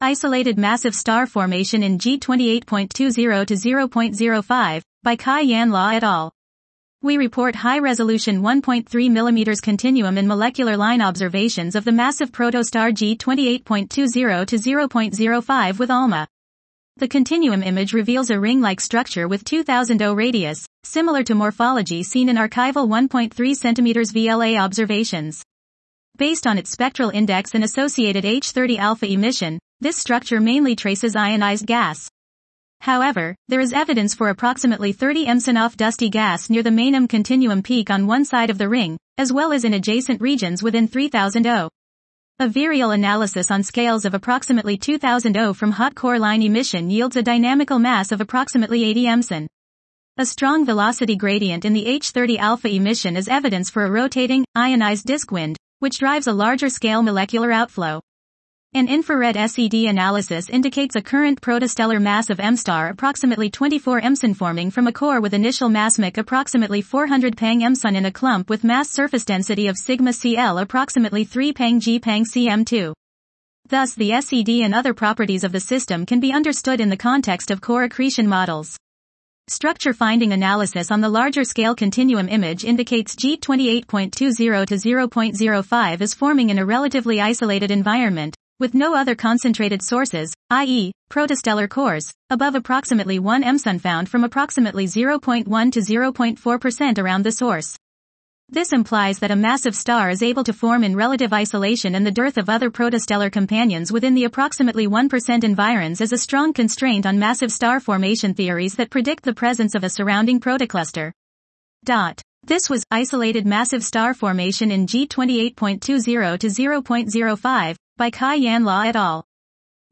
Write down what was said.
Isolated Massive Star Formation in G28.20 to 0.05, by Kai-Yan Law et al. We report high-resolution 1.3 mm continuum and molecular line observations of the massive protostar G28.20 to 0.05 with ALMA. The continuum image reveals a ring-like structure with 2000 O radius, similar to morphology seen in archival 1.3 cm VLA observations. Based on its spectral index and associated H30 alpha emission, this structure mainly traces ionized gas. However, there is evidence for approximately 30 MSON of dusty gas near the main M continuum peak on one side of the ring, as well as in adjacent regions within 3000 O. A virial analysis on scales of approximately 2000 O from hot core line emission yields a dynamical mass of approximately 80 MSON. A strong velocity gradient in the H30 alpha emission is evidence for a rotating, ionized disk wind, which drives a larger scale molecular outflow. An infrared SED analysis indicates a current protostellar mass of M-star approximately 24 MSON forming from a core with initial mass MIC approximately 400 pang MSON in a clump with mass surface density of sigma Cl approximately 3 pang G pang Cm2. Thus the SED and other properties of the system can be understood in the context of core accretion models. Structure finding analysis on the larger scale continuum image indicates G28.20 to 0.05 is forming in a relatively isolated environment, with no other concentrated sources, i.e., protostellar cores, above approximately 1 MSON found from approximately 0.1 to 0.4% around the source. This implies that a massive star is able to form in relative isolation, and the dearth of other protostellar companions within the approximately 1% environs is a strong constraint on massive star formation theories that predict the presence of a surrounding protocluster. This was Isolated Massive Star Formation in G28.20 to 0.05, by Kai-Yan Law et al.